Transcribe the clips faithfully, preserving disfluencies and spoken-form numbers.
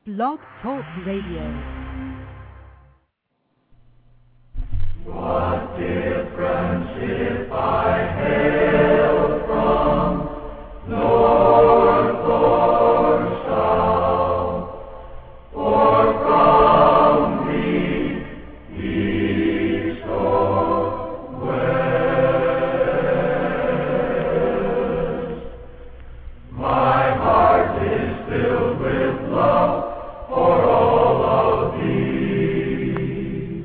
Blog Talk Radio. What difference if I hail from north or south, or from the east or west? My heart is filled with love for all of these.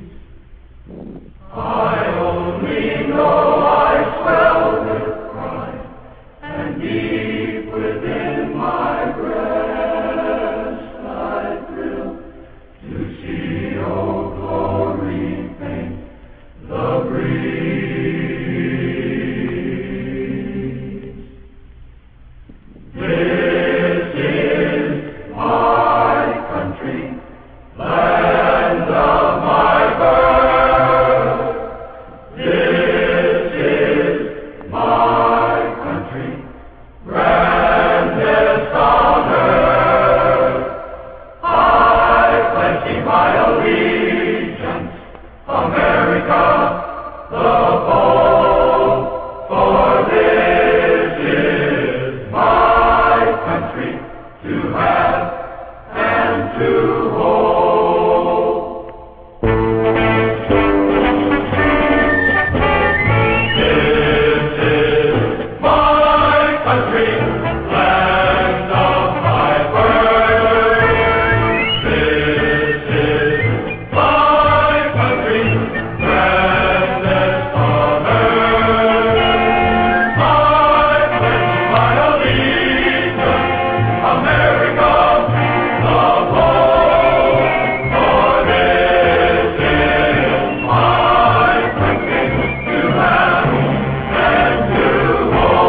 I only know I swell with pride, and deep within my breast I thrill to see, oh glory, paint the breeze. This is my country, land of my birth. This is my country, grandest on earth. I pledge thee my allegiance, America the bold, for this is my country to have and to hold. This is my country, land of my birth. This is my country, grandest on earth. I pledge my allegiance, America the bold, for this is my country to have and to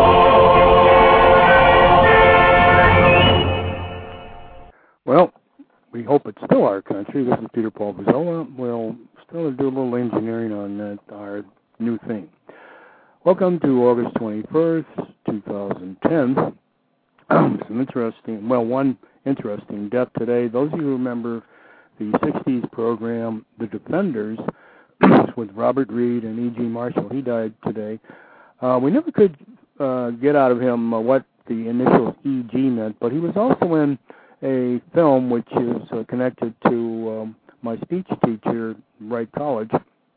hold. Well, we hope it's still our country. This is Peter Paul Pizzola. We'll still do a little engineering on that, our new thing. Welcome to August twenty-first, twenty ten. Some interesting, well, one interesting death today. Those of you who remember the sixties program, The Defenders, with Robert Reed and E G. Marshall, he died today. Uh, we never could uh, get out of him uh, what the initials E G meant, but he was also in a film which is uh, connected to um, my speech teacher at Wright College,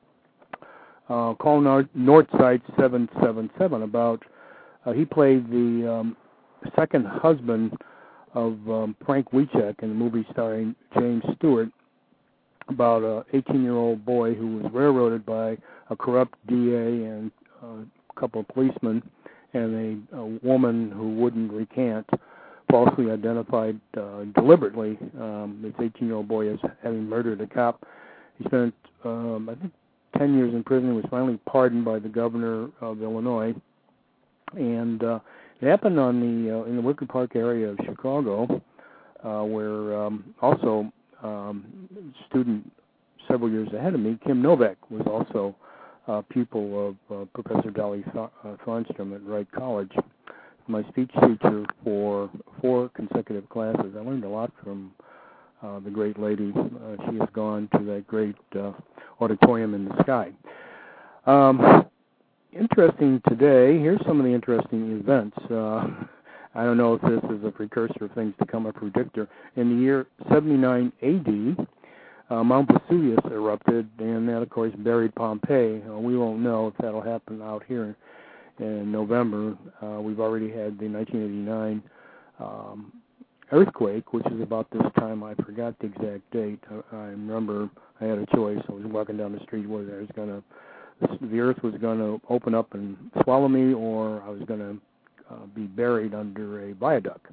uh, called Nor- Northside seven seven seven. About uh, he played the um, second husband of um, Frank Wiechek in the movie starring James Stewart, about an eighteen-year-old boy who was railroaded by a corrupt D A and uh, a couple of policemen, and a, a woman who wouldn't recant, falsely identified uh, deliberately um, this eighteen-year-old boy as having murdered a cop. He spent, um, I think, ten years in prison. He was finally pardoned by the governor of Illinois, and uh, it happened on the uh, in the Wicker Park area of Chicago, uh, where um, also um, student several years ahead of me, Kim Novak, was also a pupil of uh, Professor Dolly Farnstrom at Wright College. My speech teacher for four consecutive classes. I learned a lot from uh, the great lady. Uh, she has gone to that great uh, auditorium in the sky. Um, interesting today, here's some of the interesting events. Uh, I don't know if this is a precursor of things to come, a predictor. In the year seventy-nine A D, uh, Mount Vesuvius erupted, and that, of course, buried Pompeii. Uh, we won't know if that'll happen out here in November. Uh, we've already had the nineteen eighty-nine um, earthquake, which is about this time. I forgot the exact date. I, I remember I had a choice. I was walking down the street where there was going to, the earth was going to open up and swallow me, or I was going to uh, be buried under a viaduct.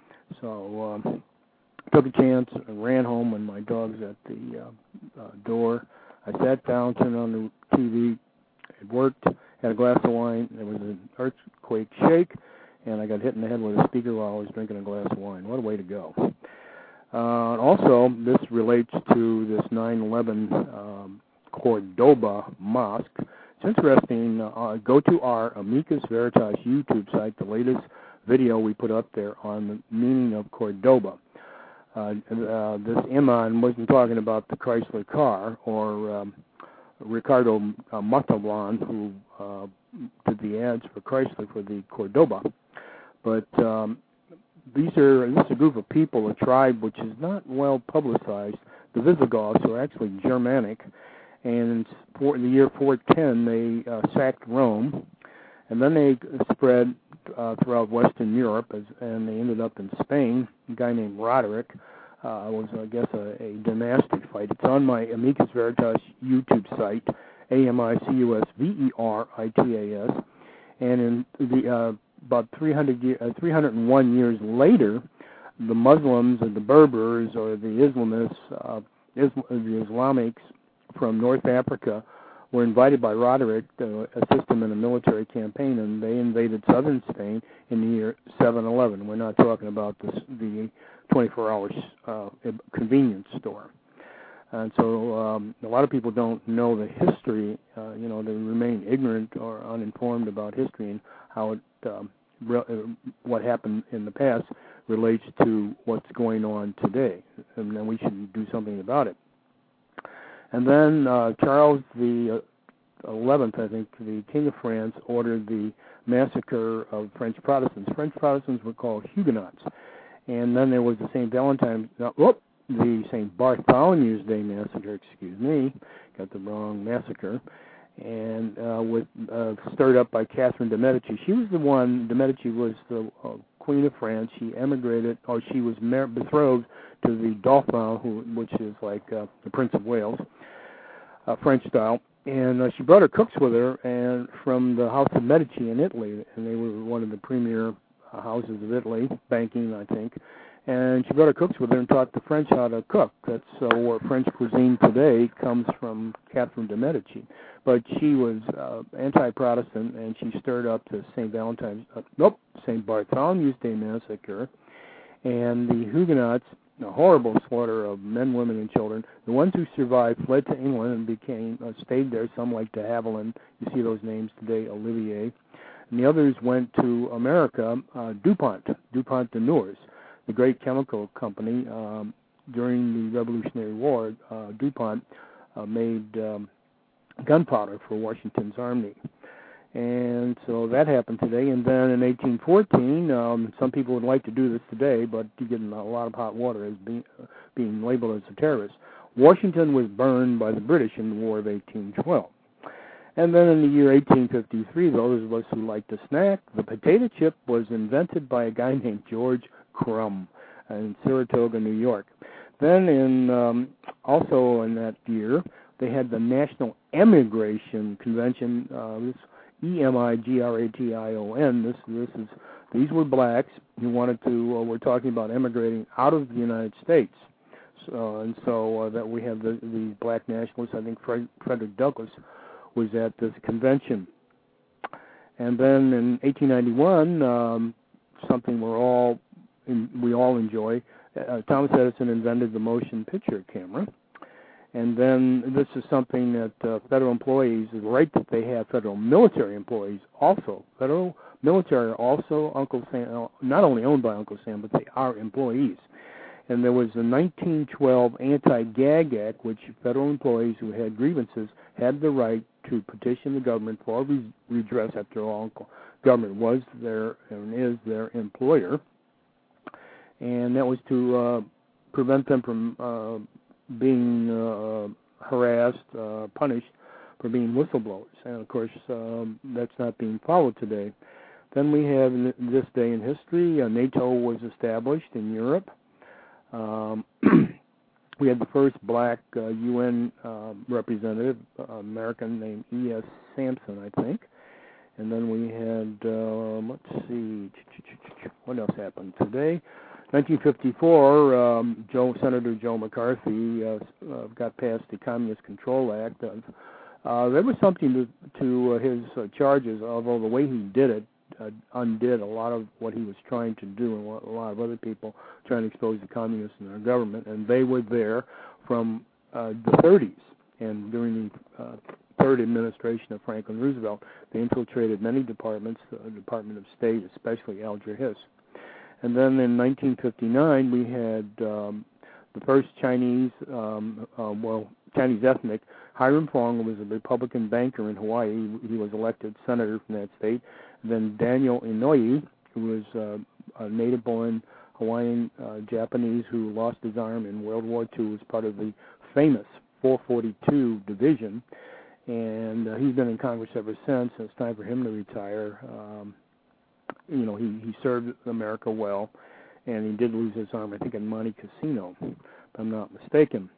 So um, took a chance and ran home when my dog's at the uh, uh, door. I sat down, turned on the T V. It worked. Had a glass of wine. There was an earthquake shake, and I got hit in the head with a speaker while I was drinking a glass of wine. What a way to go. Uh, also, this relates to this nine eleven um, Cordoba Mosque. It's interesting. Uh, go to our Amicus Veritas YouTube site, the latest video we put up there on the meaning of Cordoba. Uh, uh, this Iman wasn't talking about the Chrysler car or um, Ricardo uh, Montalban, who uh, did the ads for Chrysler for the Cordoba. But um, these are this is a group of people, a tribe which is not well publicized. The Visigoths are actually Germanic, and for, in the year four ten they uh, sacked Rome, and then they spread uh, throughout Western Europe, as, and they ended up in Spain. A guy named Roderick uh, was, I guess, a, a dynastic fight. It's on my Amicus Veritas YouTube site, A M I C U S V E R I T A S, and in the uh, about three hundred year, uh, three hundred one years later, the Muslims or the Berbers or the Islamists, uh, Islam, the Islamics from North Africa were invited by Roderick to assist him in a military campaign, and they invaded southern Spain in the year seven eleven. We're not talking about this, the twenty-four hour uh, convenience store. And so um, a lot of people don't know the history. Uh, you know, they remain ignorant or uninformed about history and how it, um, re- what happened in the past relates to what's going on today, and then we should do something about it. And then uh, Charles the eleventh, I think, the King of France, ordered the massacre of French Protestants. French Protestants were called Huguenots. And then there was the Saint Valentine's, uh, whoop, the Saint Bartholomew's Day massacre, excuse me, got the wrong massacre, and uh, with uh, stirred up by Catherine de Medici. She was the one, de Medici was the uh, Queen of France. She emigrated, or she was mar- betrothed to the Dauphin, who, which is like uh, the Prince of Wales, uh, French style. And uh, she brought her cooks with her, and from the House of Medici in Italy, and they were one of the premier uh, houses of Italy, banking, I think. And she brought her cooks with her and taught the French how to cook. That's uh, where French cuisine today comes from Catherine de Medici. But she was uh, anti-Protestant, and she stirred up the Saint Valentine's, uh, nope, Saint Bartholomew's Day massacre, and the Huguenots, a horrible slaughter of men, women, and children. The ones who survived fled to England and became uh, stayed there. Some like de Havilland. You see those names today, Olivier. And the others went to America. Uh, DuPont, DuPont de Nemours, the great chemical company. Um, during the Revolutionary War, uh, DuPont uh, made um, gunpowder for Washington's army. And so that happened today. And then in eighteen fourteen, um, some people would like to do this today, but you get in a lot of hot water as being, uh, being labeled as a terrorist. Washington was burned by the British in the War of eighteen twelve. And then in the year eighteen fifty-three, those of us who like to snack, the potato chip was invented by a guy named George Crumb in Saratoga, New York. Then in um, also in that year, they had the National Emigration Convention. Uh, this E M I G R A T I O N. This this is these were blacks who wanted to. Uh, we're talking about emigrating out of the United States, so, and so uh, that we have the, the black nationalists. I think Fred, Frederick Douglass was at this convention. And then in eighteen ninety-one, um, something we're all in, we all enjoy. Uh, Thomas Edison invented the motion picture camera. And then this is something that uh, federal employees, the right that they have, federal military employees also, federal military are also Uncle Sam, not only owned by Uncle Sam, but they are employees. And there was the nineteen twelve Anti-Gag Act, which federal employees who had grievances had the right to petition the government for redress. After all, government was their and is their employer. And that was to uh, prevent them from uh, being uh, harassed, uh, punished for being whistleblowers. And, of course, um, that's not being followed today. Then we have, in this day in history, uh, NATO was established in Europe. Um, we had the first black uh, U N uh, representative, uh, American, named E S Sampson, I think. And then we had, uh, let's see, what else happened today? nineteen fifty-four, um, Joe, Senator Joe McCarthy uh, uh, got passed the Communist Control Act. Uh, there was something to, to uh, his uh, charges, although the way he did it uh, undid a lot of what he was trying to do and what a lot of other people trying to expose the communists in our government. And they were there from uh, the thirties. And during the uh, third administration of Franklin Roosevelt, they infiltrated many departments, the Department of State, especially Alger Hiss. And then in nineteen fifty-nine, we had um, the first Chinese, um, uh, well, Chinese ethnic, Hiram Fong was a Republican banker in Hawaii. He was elected senator from that state. Then Daniel Inouye, who was uh, a native-born Hawaiian uh, Japanese who lost his arm in World War Two, was part of the famous four forty-two division, and uh, he's been in Congress ever since. And it's time for him to retire. Um, you know, he, he served America well, and he did lose his arm, I think, in Monte Casino, if I'm not mistaken.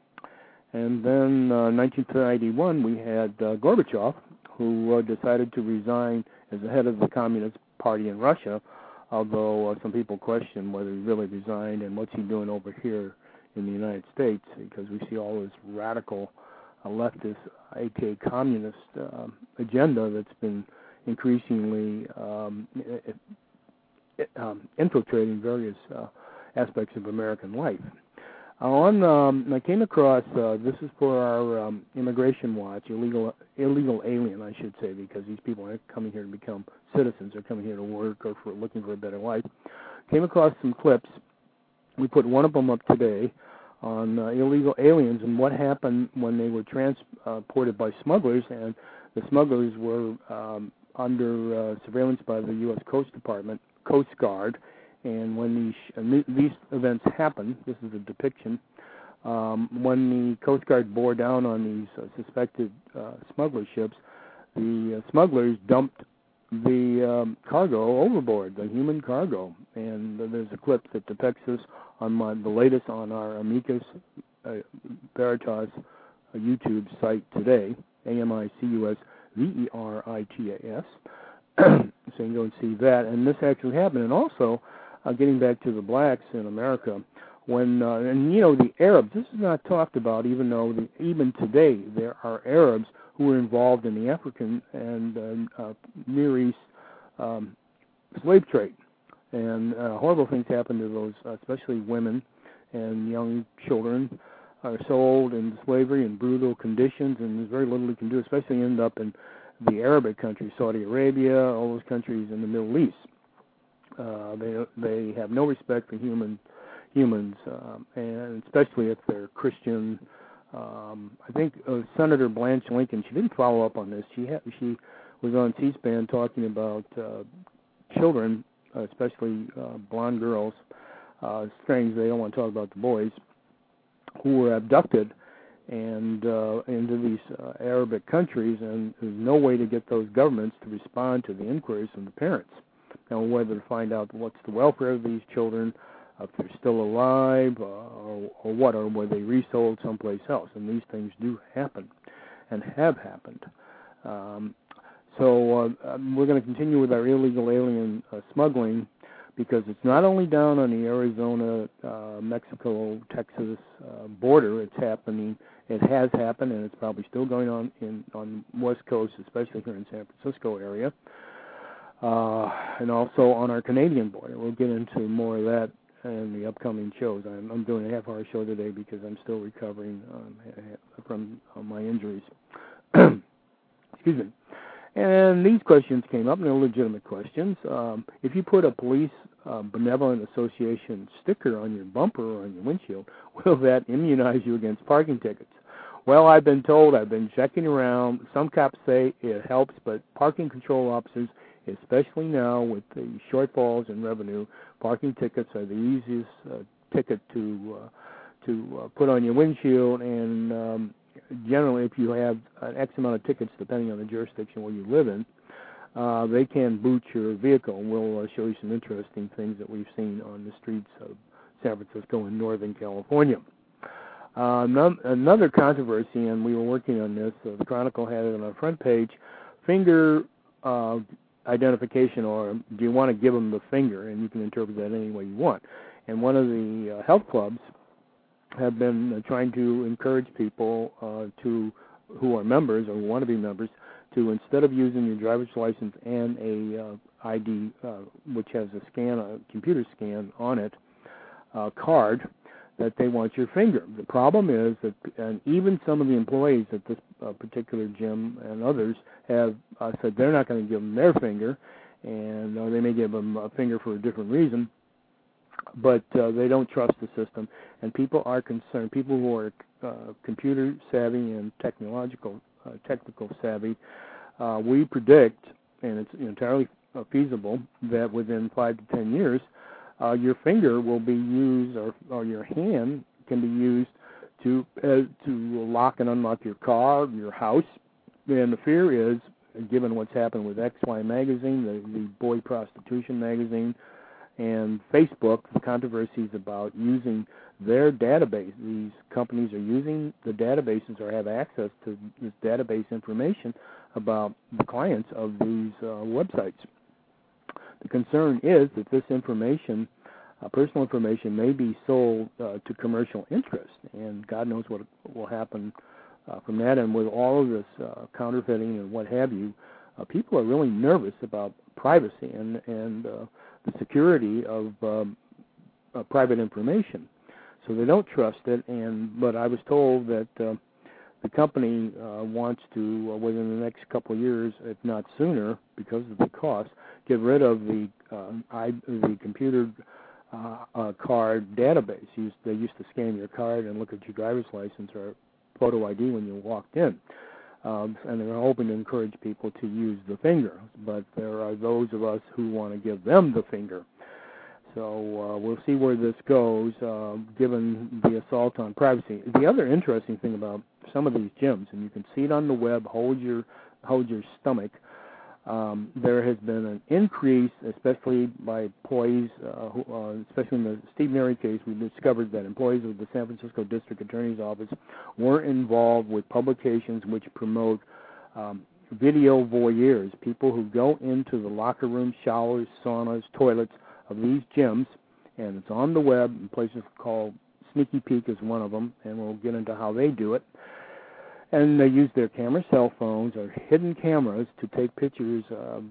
And then uh, nineteen ninety-one, we had uh, Gorbachev, who uh, decided to resign as the head of the Communist Party in Russia, although uh, some people question whether he really resigned and what's he doing over here in the United States, because we see all this radical uh, leftist, aka communist uh, agenda that's been increasingly um, it, it, um, infiltrating various uh, aspects of American life. On, um, I came across, uh, this is for our um, Immigration Watch, illegal illegal alien, I should say, because these people aren't coming here to become citizens. They're coming here to work or for looking for a better life. Came across some clips. We put one of them up today on uh, illegal aliens and what happened when they were transported by smugglers, and the smugglers were um, under uh, surveillance by the U S Coast Department, Coast Guard. And when these, uh, these events happened, this is a depiction, um, when the Coast Guard bore down on these uh, suspected uh, smuggler ships, the uh, smugglers dumped the um, cargo overboard, the human cargo. And uh, there's a clip that depicts this on my, the latest on our Amicus uh, Veritas uh, YouTube site today, A M I C U S V E R I T A S. So you can go and see that. And this actually happened. And also, Uh, getting back to the blacks in America, when uh, and you know the Arabs. This is not talked about, even though the, even today there are Arabs who are involved in the African and uh, uh, Near East um, slave trade, and uh, horrible things happen to those, uh, especially women and young children, are sold into slavery in brutal conditions, and there's very little we can do, especially end up in the Arabic countries, Saudi Arabia, all those countries in the Middle East. Uh, they they have no respect for human humans, um, and especially if they're Christian. Um, I think uh, Senator Blanche Lincoln. She didn't follow up on this. She ha- she was on C-SPAN talking about uh, children, uh, especially uh, blonde girls. Uh, strange they don't want to talk about the boys who were abducted and uh, into these uh, Arabic countries, and there's no way to get those governments to respond to the inquiries from the parents. Now, whether to find out what's the welfare of these children, if they're still alive, uh, or, or what, or were they resold someplace else. And these things do happen and have happened. Um, so uh, we're going to continue with our illegal alien uh, smuggling, because it's not only down on the Arizona, uh, Mexico, Texas uh, border. It's happening. It has happened, and it's probably still going on in on the West Coast, especially here in San Francisco area. Uh, and also on our Canadian border. We'll get into more of that in the upcoming shows. I'm, I'm doing a half-hour show today because I'm still recovering um, from uh, my injuries. Excuse me. And these questions came up, and they're legitimate questions. Um, if you put a police uh, benevolent association sticker on your bumper or on your windshield, will that immunize you against parking tickets? Well, I've been told, I've been checking around. Some cops say it helps, but parking control officers, especially now with the shortfalls in revenue, parking tickets are the easiest uh, ticket to uh, to uh, put on your windshield. And um, generally, if you have an X amount of tickets, depending on the jurisdiction where you live in, uh, they can boot your vehicle. And we'll uh, show you some interesting things that we've seen on the streets of San Francisco and Northern California. Uh, none, another controversy, and we were working on this. Uh, the Chronicle had it on our front page. Finger uh, identification, or do you want to give them the finger, and you can interpret that any way you want. And one of the uh, health clubs have been uh, trying to encourage people uh, to who are members or want to be members to, instead of using your driver's license and a uh, I D, uh, which has a scan, a computer scan on it, uh, card, that they want your finger. The problem is that, and even some of the employees at this uh, particular gym and others have uh, said they're not going to give them their finger, and or they may give them a finger for a different reason. but uh, they don't trust the system, and people are concerned. People who are uh, computer savvy and technological, uh, technical savvy, uh, we predict, and it's entirely uh, feasible, that within five to ten years, uh, your finger will be used, or, or your hand can be used to uh, to lock and unlock your car, your house. And the fear is, given what's happened with X Y magazine, the, the boy prostitution magazine, and Facebook, the controversies about using their database. These companies are using the databases or have access to this database information about the clients of these uh, websites. The concern is that this information, uh, personal information, may be sold uh, to commercial interest, and God knows what will happen uh, from that. And with all of this uh, counterfeiting and what have you, uh, people are really nervous about privacy and and uh, the security of um, uh, private information, so they don't trust it. And but I was told that uh, the company uh, wants to, uh, within the next couple of years, if not sooner, because of the cost, get rid of the uh, I, the computer uh, uh, card database. Used, they used to scan your card and look at your driver's license or photo I D when you walked in. Um, and they're hoping to encourage people to use the finger, but there are those of us who want to give them the finger. So uh, we'll see where this goes, uh, given the assault on privacy. The other interesting thing about some of these gyms, and you can see it on the web, hold your hold your stomach. Um, there has been an increase, especially by employees, uh, who, uh, especially in the Steve Neri case. We discovered that employees of the San Francisco District Attorney's Office were involved with publications which promote um, video voyeurs, people who go into the locker rooms, showers, saunas, toilets of these gyms, and it's on the web, in places called Sneaky Peek is one of them, and we'll get into how they do it. And they use their camera cell phones or hidden cameras to take pictures of,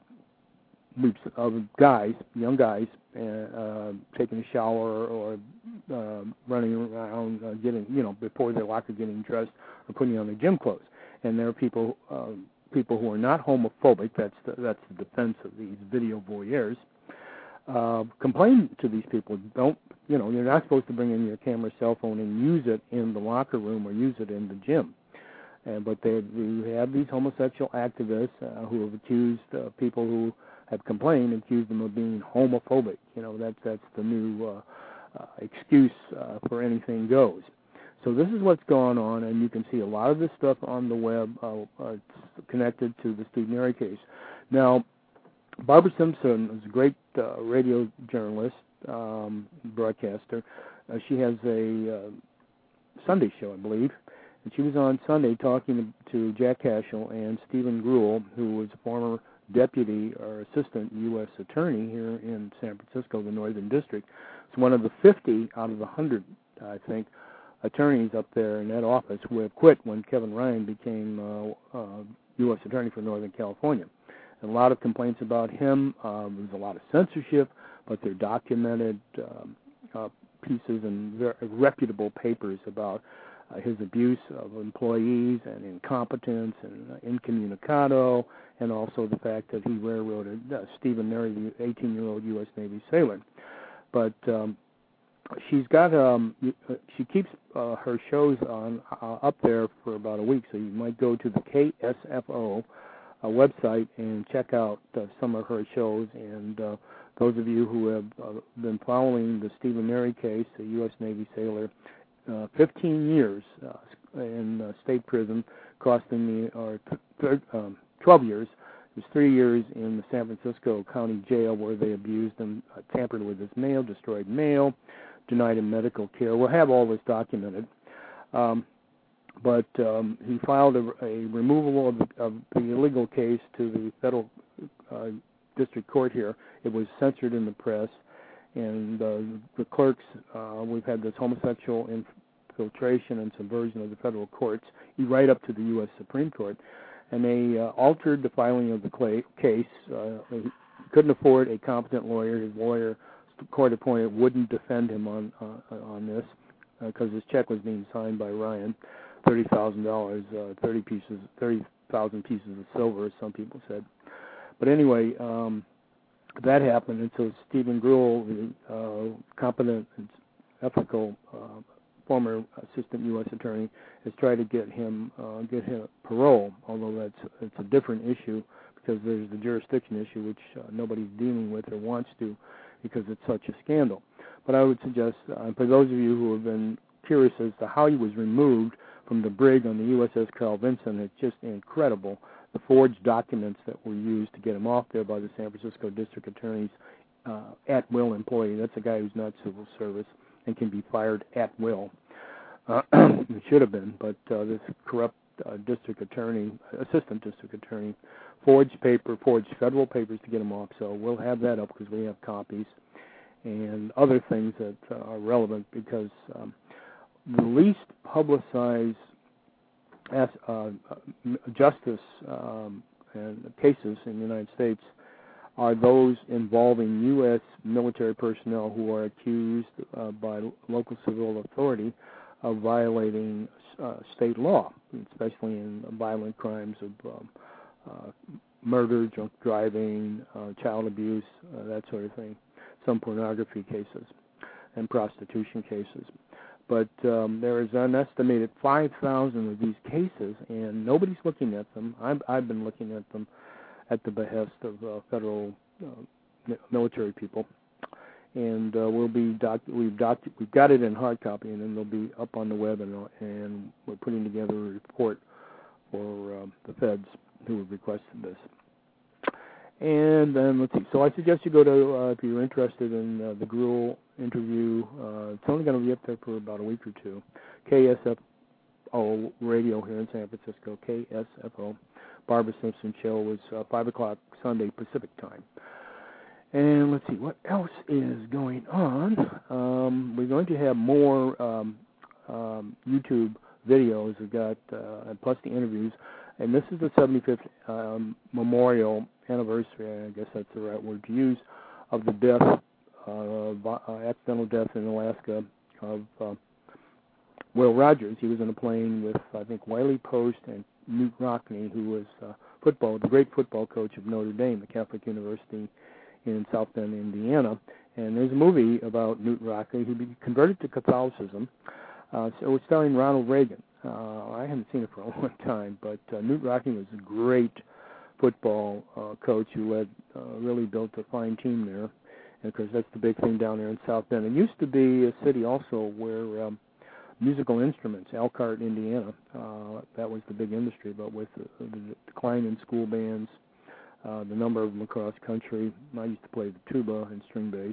uh, of guys, young guys, uh, taking a shower or uh, running around, uh, getting, you know, before their locker, getting dressed or putting on their gym clothes. And there are people, uh, people who are not homophobic. That's the, that's the defense of these video voyeurs. Uh, complain to these people. Don't, you know, you're not supposed to bring in your camera cell phone and use it in the locker room or use it in the gym. Uh, but they, we have these homosexual activists uh, who have accused uh, people who have complained, accused them of being homophobic. You know, that's that's the new uh, uh, excuse uh, for anything goes. So this is what's going on, and you can see a lot of this stuff on the web uh, uh, connected to the Steve Neri case. Now, Barbara Simpson is a great uh, radio journalist, um, broadcaster. Uh, she has a uh, Sunday show, I believe. And she was on Sunday talking to Jack Cashel and Stephen Grewal, who was a former deputy or assistant U S attorney here in San Francisco, the Northern District. It's one of the fifty out of the one hundred, I think, attorneys up there in that office who have quit when Kevin Ryan became uh, uh, U S attorney for Northern California. And a lot of complaints about him. Um, there's a lot of censorship, but they're documented um, uh, pieces and very reputable papers about Uh, his abuse of employees and incompetence and uh, incommunicado, and also the fact that he railroaded uh, Stephen Neri, the eighteen-year-old U S Navy sailor. But um, she's got um, she keeps uh, her shows on uh, up there for about a week, so you might go to the K S F O uh, website and check out uh, some of her shows. And uh, those of you who have uh, been following the Stephen Neri case, the U S Navy sailor, Uh, fifteen years uh, in uh, state prison, costing me, or th- um, twelve years. It was three years in the San Francisco County Jail where they abused him, uh, tampered with his mail, destroyed mail, denied him medical care. We'll have all this documented. Um, but um, he filed a, a removal of the, of the illegal case to the federal uh, district court here. It was censored in the press. And uh, the clerks, uh, we've had this homosexual infiltration and subversion of the federal courts, right up to the U S Supreme Court. And they uh, altered the filing of the clay, case. Uh, he couldn't afford a competent lawyer. His lawyer, court appointed, wouldn't defend him on uh, on this because uh, his check was being signed by Ryan, thirty thousand dollars, uh, thirty pieces, thirty thousand pieces of silver, as some people said. But anyway. Um, that happened, and so Stephen Gruhl, the uh, competent and ethical uh, former assistant U S attorney, has tried to get him uh, get him parole. Although that's it's a different issue because there's the jurisdiction issue, which uh, nobody's dealing with or wants to, because it's such a scandal. But I would suggest, uh, for those of you who have been curious as to how he was removed from the brig on the U S S Carl Vinson, it's just incredible. The forged documents that were used to get him off there by the San Francisco District Attorney's uh, at-will employee. That's a guy who's not civil service and can be fired at will. Uh, it should have been, but uh, this corrupt uh, district attorney, assistant district attorney, forged paper, forged federal papers to get him off. So we'll have that up because we have copies and other things that uh, are relevant, because um, the least publicized as, uh, justice um, and cases in the United States are those involving U S military personnel who are accused uh, by local civil authority of violating uh, state law, especially in violent crimes of um, uh, murder, drunk driving, uh, child abuse, uh, that sort of thing, some pornography cases, and prostitution cases. But um, there is an estimated five thousand of these cases, and nobody's looking at them. I've, I've been looking at them at the behest of uh, federal uh, military people, and uh, we'll be doc- we've doc- we've got it in hard copy, and then they'll be up on the web, and, and we're putting together a report for uh, the feds who have requested this. And then let's see. So I suggest you go to uh, if you're interested in uh, the Gruhl interview. Uh, it's only going to be up there for about a week or two. K S F O radio here in San Francisco. K S F O. Barbara Simpson show was uh, five o'clock Sunday Pacific time. And let's see what else is going on. Um, we're going to have more um, um, YouTube videos. We've got uh, plus the interviews. And this is the seventy-fifth um, memorial anniversary, I guess that's the right word to use, of the death, uh, uh, accidental death in Alaska of uh, Will Rogers. He was in a plane with, I think, Wiley Post and Newt Rockne, who was uh, football, the great football coach of Notre Dame, the Catholic University in South Bend, Indiana. And there's a movie about Newt Rockne who converted to Catholicism. Uh, so it's starring Ronald Reagan. Uh, I haven't seen it for a long time, but uh, Newt Rockne was a great football uh, coach who led, uh, really built a fine team there. And, of course, that's the big thing down there in South Bend. It used to be a city also where um, musical instruments, Elkhart, Indiana, uh, that was the big industry, but with the, the decline in school bands, uh, the number of them across country, I used to play the tuba and string bass.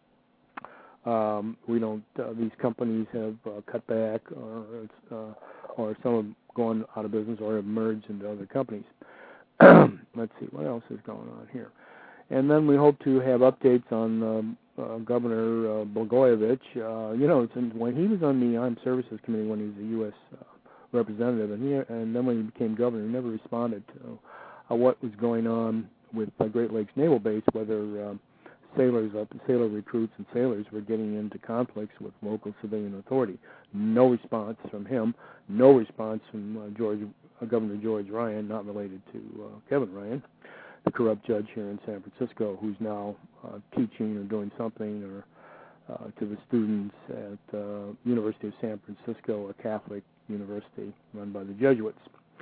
Um, we don't. Uh, these companies have uh, cut back, or uh, or some have gone out of business, or have merged into other companies. Let's see what else is going on here, and then we hope to have updates on um, uh, Governor uh, Blagojevich. Uh, you know, since when he was on the Armed Services Committee when he was a U S uh, representative, and he and then when he became governor, he never responded to uh, what was going on with uh, Great Lakes Naval Base, whether uh, sailors, uh, sailor recruits and sailors were getting into conflicts with local civilian authority. No response from him. No response from uh, George, uh, Governor George Ryan, not related to uh, Kevin Ryan, the corrupt judge here in San Francisco, who's now uh, teaching or doing something or uh, to the students at uh, University of San Francisco, a Catholic university run by the Jesuits.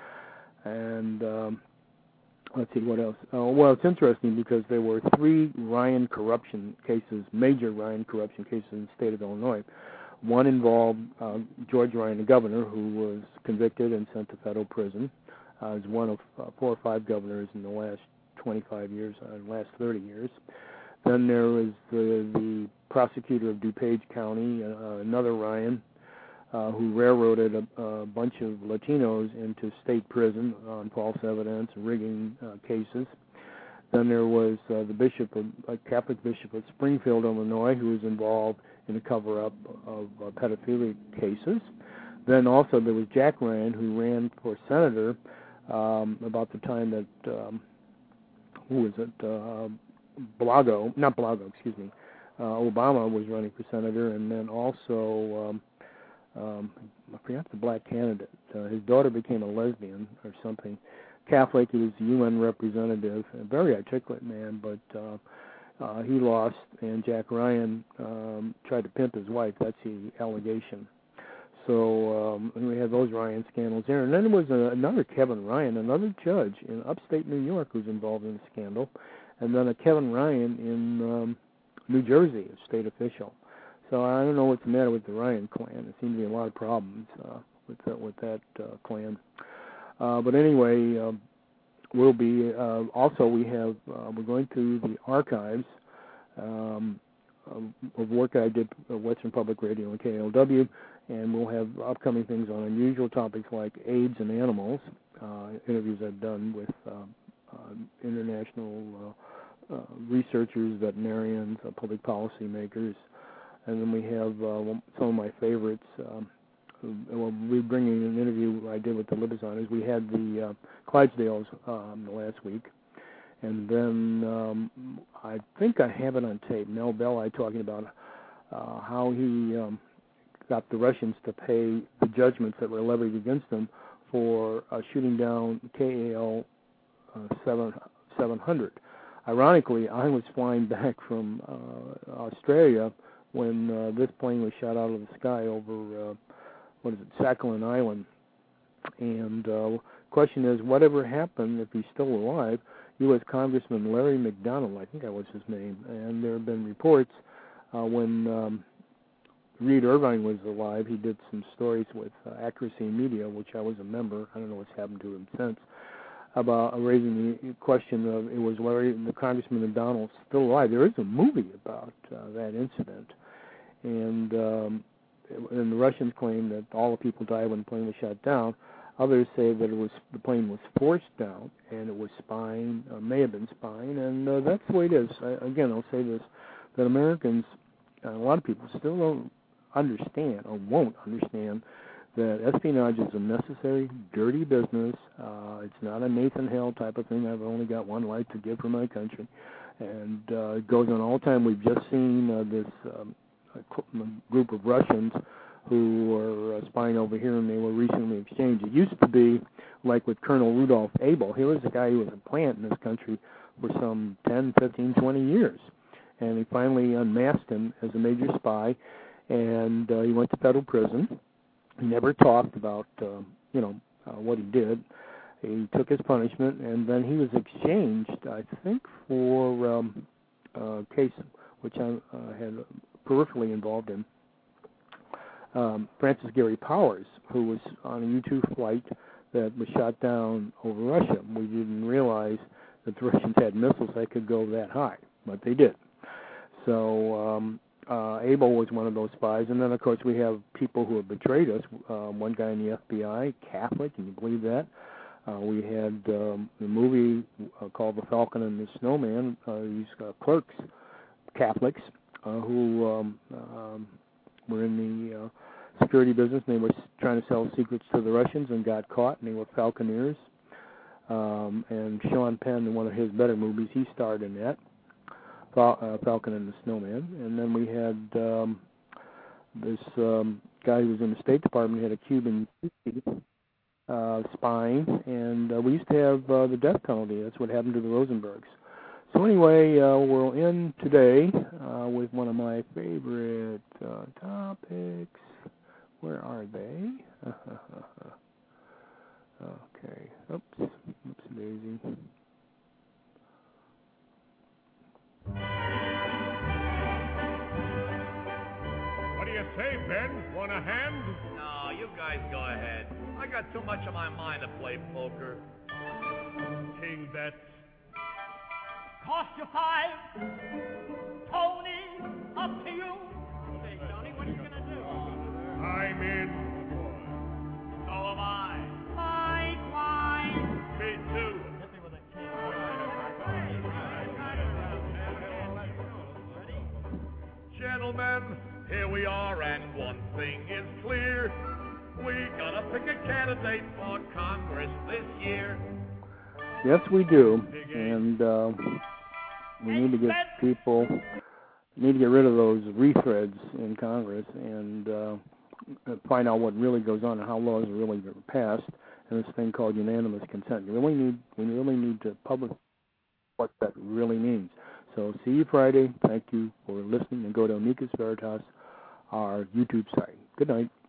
And um, let's see, what else? Uh, well, it's interesting because there were three Ryan corruption cases, major Ryan corruption cases in the state of Illinois. One involved uh, George Ryan, the governor, who was convicted and sent to federal prison uh, as one of uh, four or five governors in the last twenty-five years, uh, last thirty years. Then there was the, the prosecutor of DuPage County, uh, another Ryan, Uh, who railroaded a, a bunch of Latinos into state prison on false evidence, rigging uh, cases. Then there was uh, the bishop, of, a Catholic bishop of Springfield, Illinois, who was involved in a cover-up of uh, pedophilic cases. Then also there was Jack Ryan, who ran for senator um, about the time that, um, who was it, uh, Blago, not Blago, excuse me, uh, Obama was running for senator, and then also... Um, Um, I forgot the black candidate. Uh, his daughter became a lesbian or something. Catholic, he was the U N representative, a very articulate man, but uh, uh, he lost, and Jack Ryan um, tried to pimp his wife. That's the allegation. So um, and we had those Ryan scandals there. And then there was a, another Kevin Ryan, another judge in upstate New York who's involved in the scandal, and then a Kevin Ryan in um, New Jersey, a state official. So I don't know what's the matter with the Ryan clan. There seems to be a lot of problems uh, with that, with that uh, clan. Uh, but anyway, uh, we'll be uh, also we have uh, we're going through the archives um, of work I did at Western Public Radio and K L W, and we'll have upcoming things on unusual topics like AIDS and animals, uh, interviews I've done with uh, uh, international uh, uh, researchers, veterinarians, uh, public policy makers, and then we have uh, some of my favorites. Um, Well, we're bringing an interview I did with the Libizoners. We had the uh, Clydesdales um, last week, and then um, I think I have it on tape. Mel Belli talking about uh, how he um, got the Russians to pay the judgments that were levied against them for uh, shooting down K A L uh, seven hundred. Ironically, I was flying back from uh, Australia when uh, this plane was shot out of the sky over uh, what is it, Sakhalin Island. And uh, question is, whatever happened, if he's still alive, U S Congressman Larry McDonald, I think that was his name, and there have been reports uh, when um, Reed Irvine was alive, he did some stories with uh, Accuracy Media, which I was a member. I don't know what's happened to him since, about uh, raising the question of, it was Larry, the Congressman McDonald, still alive. There is a movie about uh, that incident. And um, and the Russians claim that all the people died when the plane was shot down. Others say that it was the plane was forced down and it was spying, uh, may have been spying, and uh, that's the way it is. I, again, I'll say this, that Americans, uh, a lot of people still don't understand or won't understand that espionage is a necessary, dirty business. Uh, it's not a Nathan Hale type of thing. I've only got one life to give for my country. And uh, it goes on all the time. We've just seen uh, this um, a group of Russians who were uh, spying over here, and they were recently exchanged. It used to be like with Colonel Rudolph Abel. He was a guy who was a plant in this country for some ten, fifteen, twenty years. And he finally unmasked him as a major spy, and uh, he went to federal prison. He never talked about, uh, you know, uh, what he did. He took his punishment, and then he was exchanged, I think, for um, a case which I uh, had peripherally involved in. Um, Francis Gary Powers, who was on a U two flight that was shot down over Russia. We didn't realize that the Russians had missiles that could go that high, but they did. So um, uh, Abel was one of those spies. And then, of course, we have people who have betrayed us. Uh, one guy in the F B I, Catholic, can you believe that? Uh, we had um, the movie uh, called The Falcon and the Snowman. Uh, these uh, clerks, Catholics, uh, who um, um, were in the uh, security business, and they were trying to sell secrets to the Russians and got caught, and they were falconeers. Um, and Sean Penn, in one of his better movies, he starred in that, Fal- uh, Falcon and the Snowman. And then we had um, this um, guy who was in the State Department, had a Cuban uh, spying, and uh, we used to have uh, the death penalty. That's what happened to the Rosenbergs. So anyway, uh, we'll end today uh, with one of my favorite uh, topics. Where are they? Okay. Oops. Oops, Daisy. What do you say, Ben? Want a hand? No, you guys go ahead. I got too much on my mind to play poker. King bets. Cost you five. Tony, up to you. Hey, Tony, what are you going to do? I'm in. So am I. Likewise. Me too. Hit me with a king. Ready? Gentlemen, here we are, and one thing is clear. We gotta pick a candidate for Congress this year. Yes, we do. And uh, we need to get people, need to get rid of those rethreads in Congress and uh, find out what really goes on and how laws are really passed, and this thing called unanimous consent. You really need, we really need to publish what that really means. So see you Friday. Thank you for listening, and go to Amicus Veritas, our YouTube site. Good night.